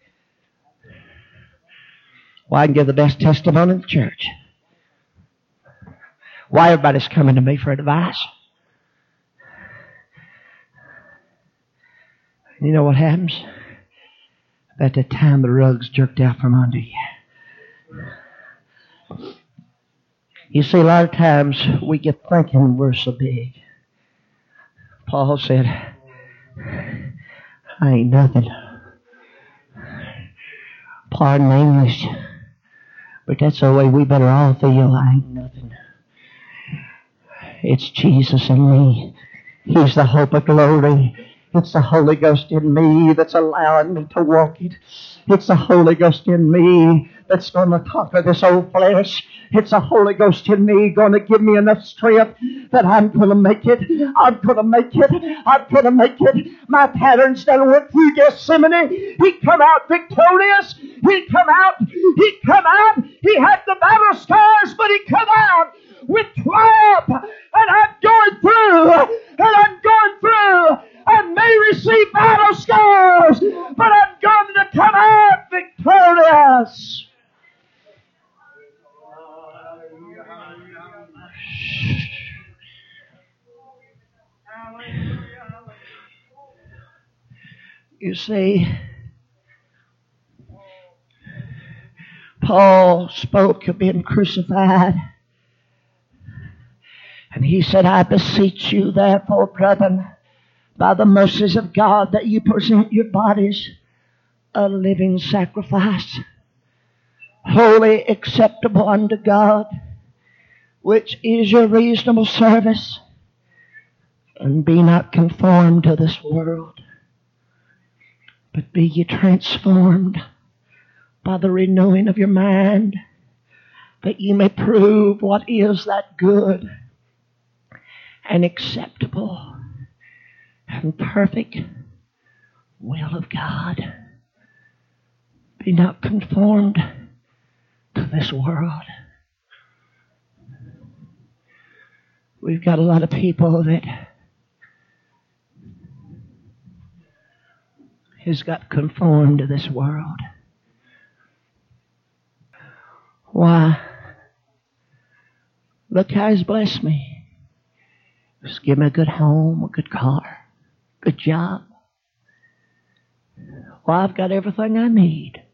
Why, I can give the best testimony in the church. Why, everybody's coming to me for advice. You know what happens? At that time, the rug's jerked out from under you. You see, a lot of times we get thinking we're so big. Paul said, I ain't nothing. Pardon my English, but that's the way we better all feel. I ain't nothing. It's Jesus in me. He's the hope of glory. It's the Holy Ghost in me that's allowing me to walk it. It's the Holy Ghost in me that's going to conquer this old flesh. It's the Holy Ghost in me going to give me enough strength that I'm going to make it. I'm going to make it. I'm going to make it. My pattern's done went through Gethsemane. He come out victorious. He come out. He come out. He had the battle scars, but he come out with triumph. And I'm going through. And I'm going through. I may receive battle scars, but I'm going to come out victorious. You see, Paul spoke of being crucified. And he said, I beseech you, therefore, brethren, by the mercies of God, that you present your bodies a living sacrifice, holy, acceptable unto God, which is your reasonable service. And be not conformed to this world, but be ye transformed by the renewing of your mind, that ye may prove what is that good and acceptable and perfect will of God. Be not conformed to this world. We've got a lot of people that has got conformed to this world. Why? Look how He's blessed me. Just give me a good home, a good car, good job. Well, I've got everything I need.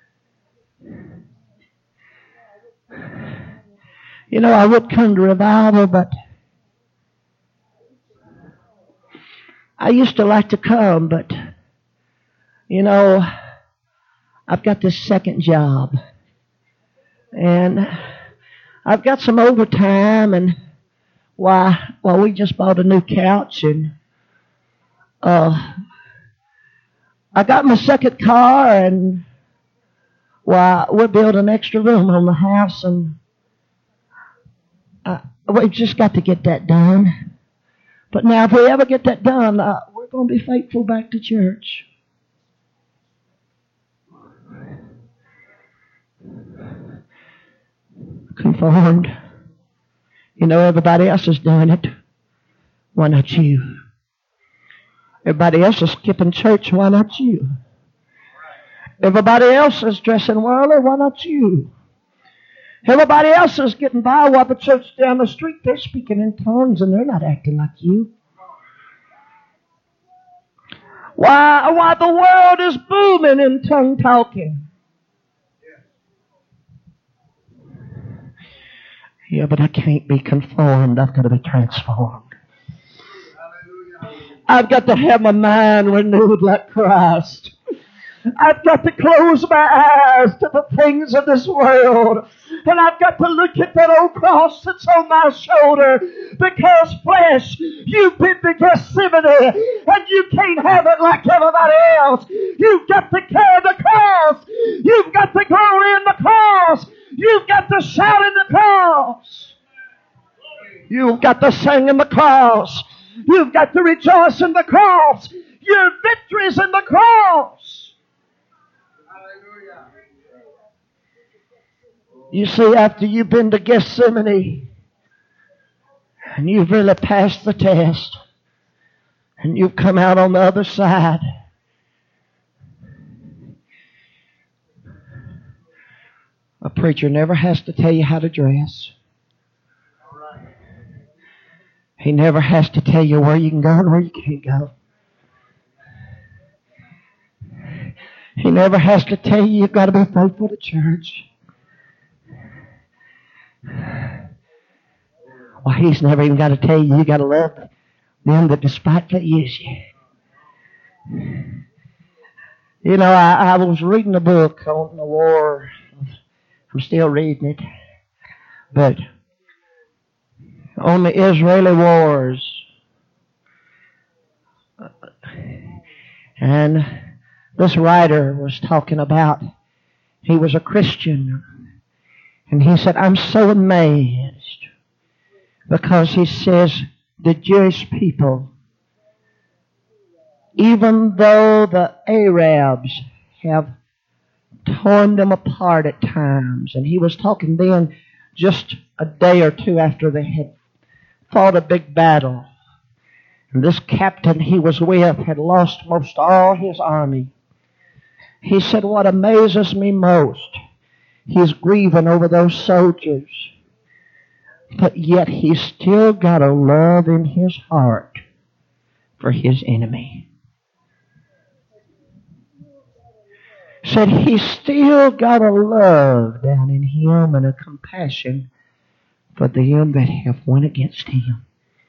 You know, I would come to revival, but I used to like to come, but, you know, I've got this second job. And I've got some overtime, and why, well, we just bought a new couch, and uh, I got my second car, and why, we're building an extra room on the house, and uh, we've just got to get that done. But now, if we ever get that done, uh, we're going to be faithful back to church. Conformed. You know, everybody else is doing it. Why not you? Everybody else is skipping church. Why not you? Everybody else is dressing worldly. Why not you? Everybody else is getting by while the church down the street, they're speaking in tongues and they're not acting like you. Why, why the world is booming in tongue talking. Yeah, but I can't be conformed. I've got to be transformed. I've got to have my mind renewed like Christ. I've got to close my eyes to the things of this world. And I've got to look at that old cross that's on my shoulder. Because flesh, you've been to Gethsemane, and you can't have it like everybody else. You've got to carry the cross. You've got to glory in the cross. You've got to shout in the cross. You've got to sing in the cross. You've got to rejoice in the cross. Your victory's in the cross. You see, after you've been to Gethsemane and you've really passed the test and you've come out on the other side, a preacher never has to tell you how to dress. He never has to tell you where you can go and where you can't go. He never has to tell you you've got to be faithful to church. Well, he's never even got to tell you you got to love them that despitefully use you. You know, I, I was reading a book on the war. I'm still reading it. But on the Israeli wars. And this writer was talking about, he was a Christian. And he said, I'm so amazed. Because he says, the Jewish people, even though the Arabs have torn them apart at times, and he was talking then just a day or two after they had fought a big battle, and this captain he was with had lost most all his army. He said, what amazes me most, he's grieving over those soldiers, but yet he's still got a love in his heart for his enemy. said He's still got a love down in Him and a compassion for them that have went against Him.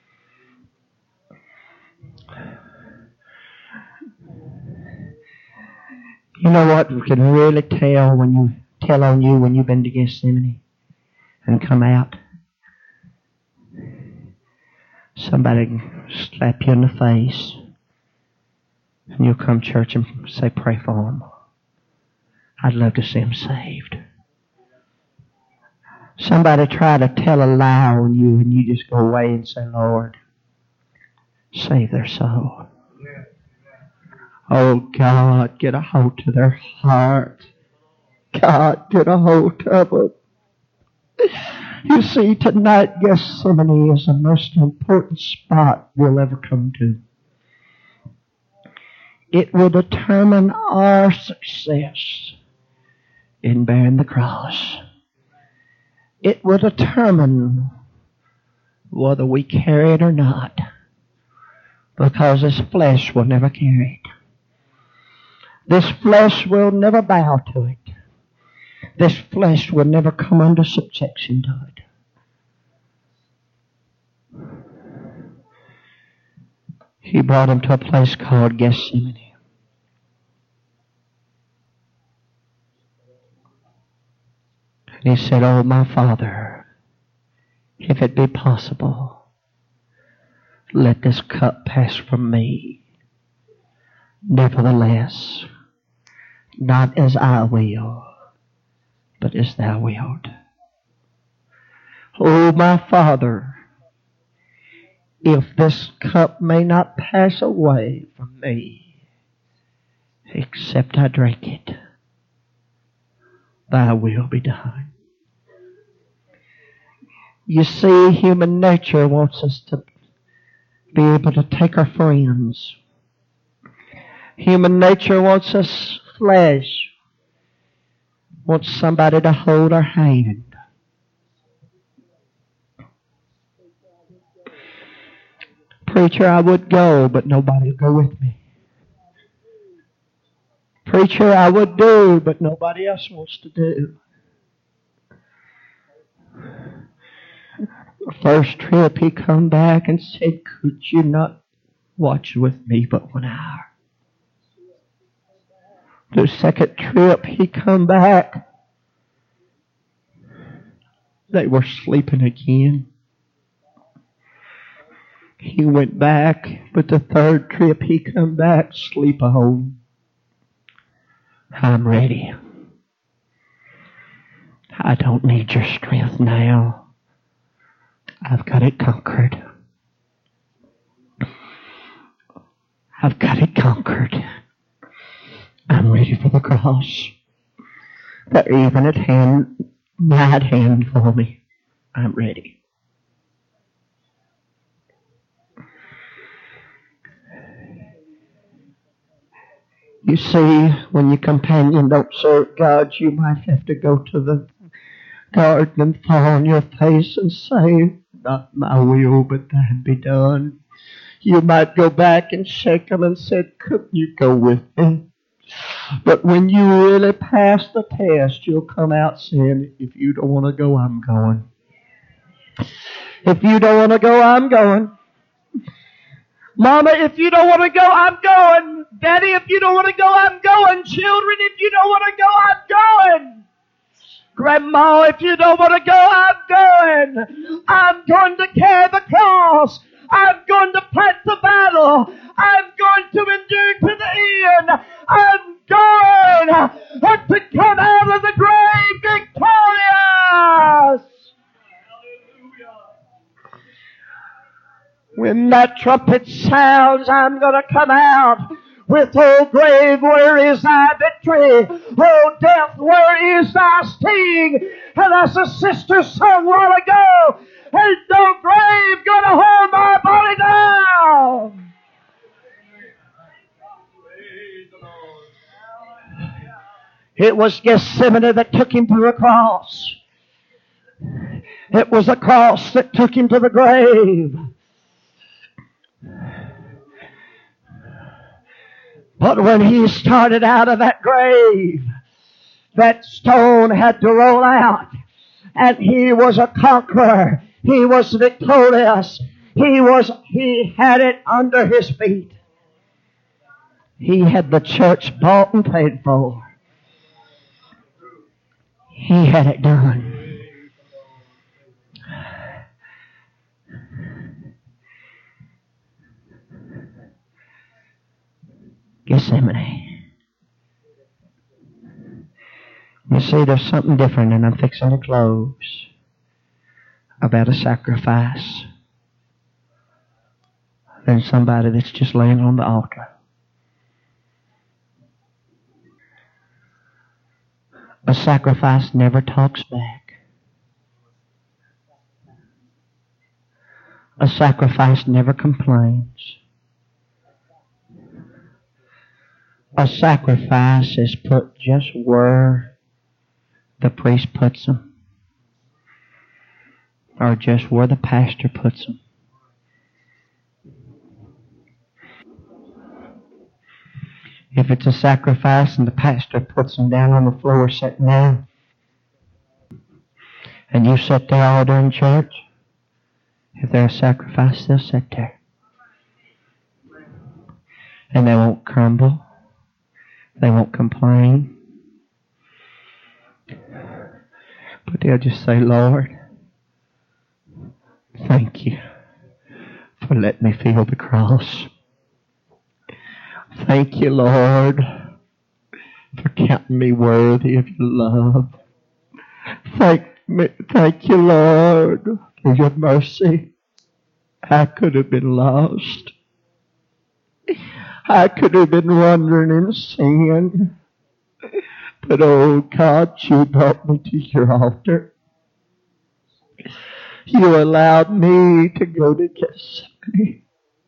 You know what we can really tell when you tell on you when you've been to Gethsemane and come out? Somebody slap you in the face and you'll come to church and say, pray for them. I'd love to see them saved. Somebody try to tell a lie on you and you just go away and say, Lord, save their soul. Oh, God, get a hold of their heart. God, get a hold of them. You see, tonight Gethsemane is the most important spot we'll ever come to. It will determine our success in bearing the cross. It will determine whether we carry it or not, because this flesh will never carry it. This flesh will never bow to it. This flesh will never come under subjection to it. He brought him to a place called Gethsemane. And he said, Oh, my Father, if it be possible, let this cup pass from me. Nevertheless, not as I will, but as thou wilt. Oh, my Father, if this cup may not pass away from me, except I drink it, thy will be done. You see, human nature wants us to be able to take our friends. Human nature wants us flesh, wants somebody to hold our hand. Preacher, I would go, but nobody would go with me. Preacher, I would do, but nobody else wants to do. The first trip he come back and said, could you not watch with me but one hour? The second trip he come back, they were sleeping again. He went back, but the third trip he come back, sleep on. I'm ready. I don't need your strength now. I've got it conquered. I've got it conquered. I'm ready for the cross. They're even at hand, right hand for me. I'm ready. You see, when your companion don't serve God, you might have to go to the garden and fall on your face and say, not my will, but thine be done. You might go back and shake them and say, couldn't you go with me? But when you really pass the test, you'll come out saying, if you don't want to go, I'm going. If you don't want to go, I'm going. Mama, if you don't want to go, I'm going. Daddy, if you don't want to go, I'm going. Children, if you don't want to go, I'm going. Grandma, if you don't want to go, I'm going. I'm going to carry the cross. I'm going to fight the battle. I'm going to endure to the end. I'm going to come out of the grave victorious. When that trumpet sounds, I'm going to come out with, oh grave, where is thy victory? Oh death, where is thy sting? And as the sister sung a while ago, ain't no grave going to hold my body down. It was Gethsemane that took him to the cross. It was the cross that took him to the grave. But when he started out of that grave, that stone had to roll out. And he was a conqueror. He was victorious. He was, he had it under his feet. He had the church bought and paid for. He had it done. Gethsemane. You see, there's something different, and I'm fixing to close, about a sacrifice than somebody that's just laying on the altar. A sacrifice never talks back. A sacrifice never complains. A sacrifice is put just where the priest puts them, or just where the pastor puts them. If it's a sacrifice and the pastor puts them down on the floor sitting down, and you sit there all during church, if they're a sacrifice, they'll sit there. And they won't crumble. They won't complain. But they'll just say, Lord, thank you for letting me feel the cross. Thank you, Lord, for counting me worthy of your love. Thank me, thank you, Lord, for your mercy. I could have been lost. I could have been wandering in sin. But oh God, you brought me to your altar. You allowed me to go to Gethsemane.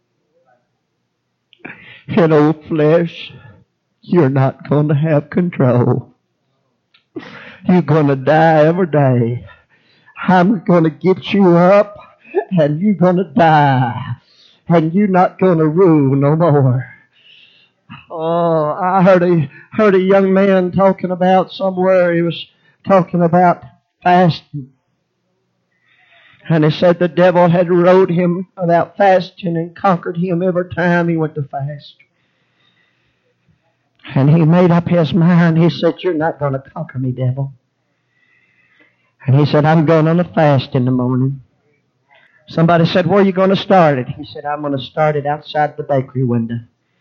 And oh flesh, you're not going to have control. You're going to die every day. I'm going to get you up and you're going to die. And you're not going to rule no more. Oh, I heard a heard a young man talking about somewhere. He was talking about fasting. And he said the devil had rode him about fasting and conquered him every time he went to fast. And he made up his mind. He said, you're not going to conquer me, devil. And he said, I'm going on a fast in the morning. Somebody said, where are you going to start it? He said, I'm going to start it outside the bakery window.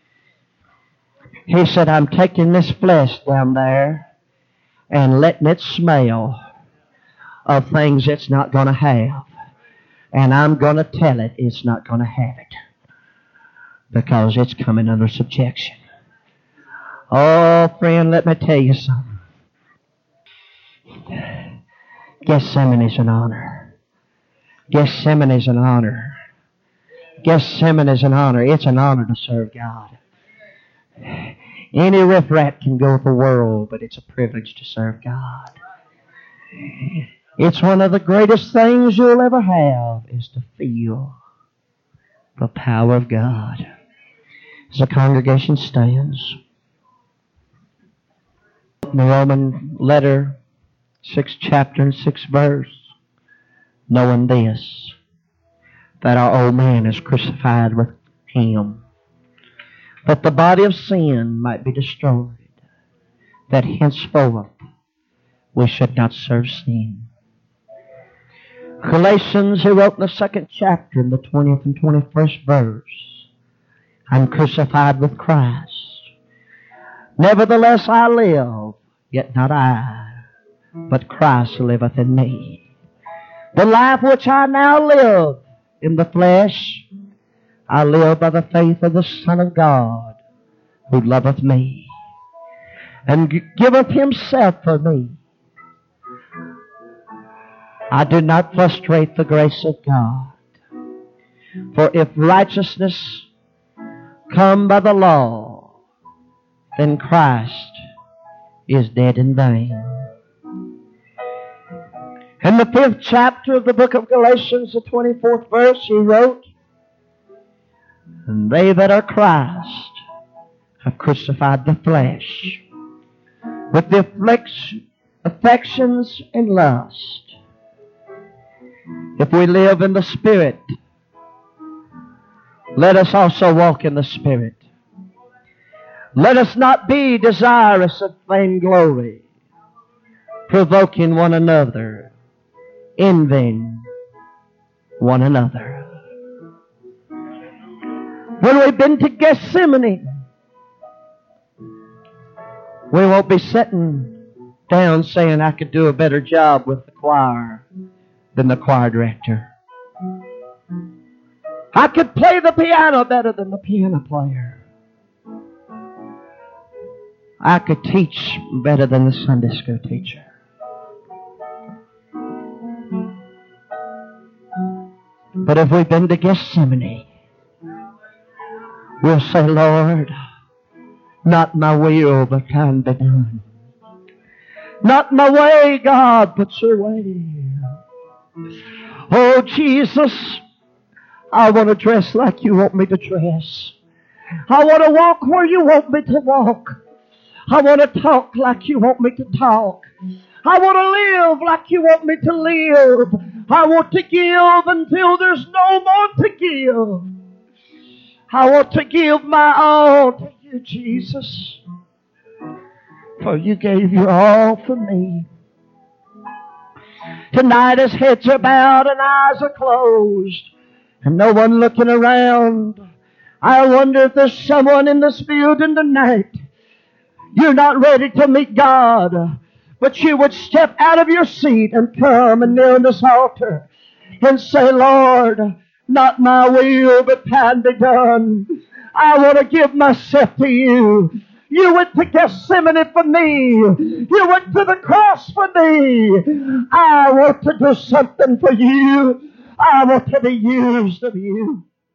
He said, I'm taking this flesh down there and letting it smell of things it's not going to have. And I'm going to tell it it's not going to have it. Because it's coming under subjection. Oh, friend, let me tell you something. Gethsemane is an honor. Gethsemane is an honor. Gethsemane is an honor. It's an honor to serve God. Any riffraff can go with the world, but it's a privilege to serve God. It's one of the greatest things you'll ever have is to feel the power of God. As the congregation stands, in the Roman letter, sixth chapter and sixth verse, knowing this, that our old man is crucified with him, that the body of sin might be destroyed, that henceforth we should not serve sin. Galatians, he wrote in the second chapter, in the twentieth and twenty-first verse, I'm crucified with Christ. Nevertheless I live, yet not I, but Christ liveth in me. The life which I now live in the flesh, I live by the faith of the Son of God, who loveth me, and giveth himself for me. I do not frustrate the grace of God. For if righteousness come by the law, then Christ is dead in vain. In the fifth chapter of the book of Galatians, the twenty-fourth verse, he wrote, and they that are Christ have crucified the flesh with the affliction, affections and lust. If we live in the Spirit, let us also walk in the Spirit. Let us not be desirous of vainglory, provoking one another, envying one another. When we've been to Gethsemane, we won't be sitting down saying, I could do a better job with the choir than the choir director. I could play the piano better than the piano player. I could teach better than the Sunday school teacher. But if we've been to Gethsemane, we'll say, Lord, not my will, but thine be done. Not my way, God, but your way. Oh, Jesus, I want to dress like you want me to dress. I want to walk where you want me to walk. I want to talk like you want me to talk. I want to live like you want me to live. I want to give until there's no more to give. I want to give my all to you, Jesus. For you gave your all for me. Tonight as heads are bowed and eyes are closed and no one looking around, I wonder if there's someone in this building tonight. You're not ready to meet God, but you would step out of your seat and come and kneel on this altar and say, Lord, not my will, but thine be done. I want to give myself to you. You went to Gethsemane for me. You went to the cross for me. I want to do something for you. I want to be used of you.